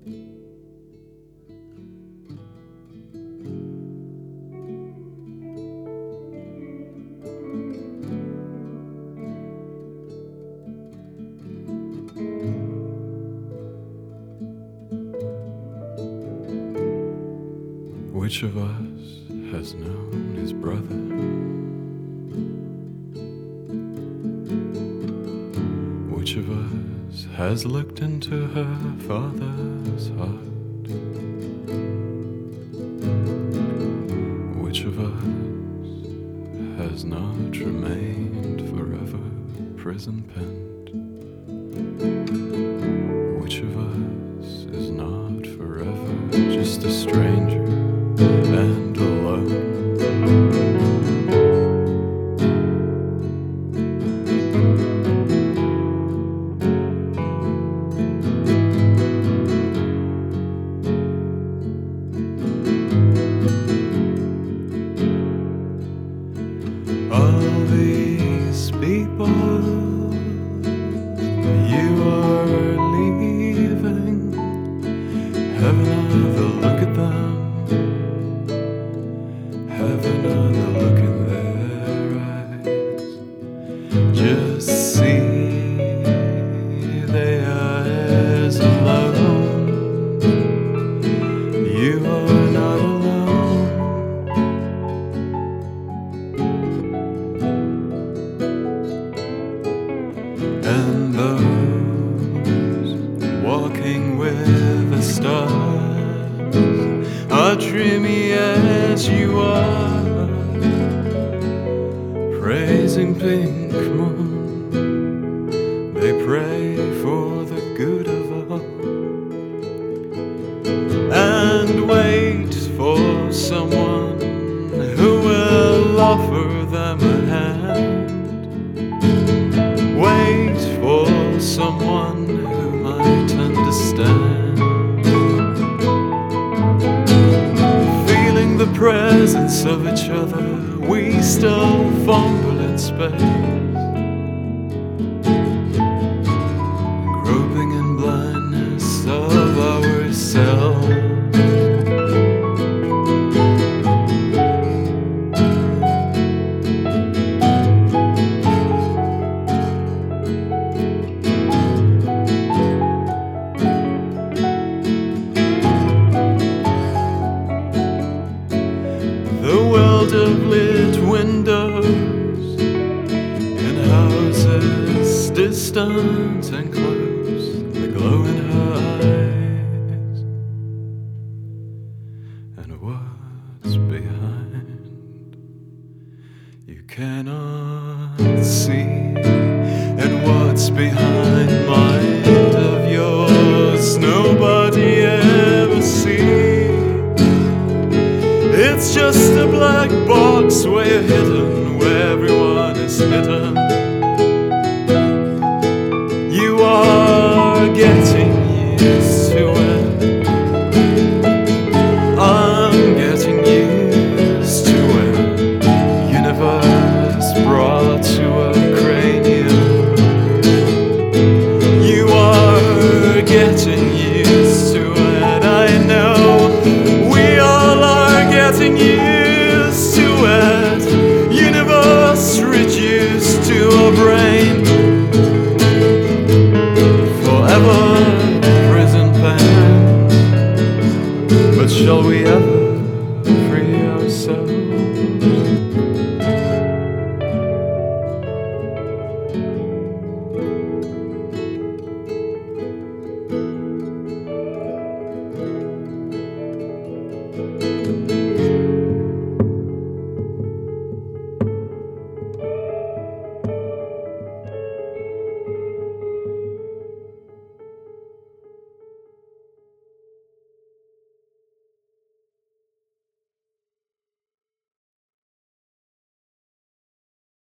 Which of us has known his brother? Which of us has looked into her father's heart? Which of us has not remained forever prison penned? Which of us is not forever just a stranger and alone? All these people you are leaving, have another look at them. Have another look in their eyes. Just see they are as alone. You are not alone. And those walking with the stars are dreamy as you are, praising pink moon. They pray for the good of all and wait for someone who will offer them a hand. Wait for someone who might understand. The presence of each other, we still fumble in space, groping in blindness of ourselves. The world of lit windows in houses distant and close, the glow in her eyes, and what's behind you cannot see, and what's behind mind of yours nobody ever sees. It's just a black box where you're hidden, where everyone is hidden. You are getting used to it. I'm getting used to it. Universe brought to a cranium. You are getting used to it. I know. Getting used to it. Universe reduced to a brain. Forever prison pen. But shall we ever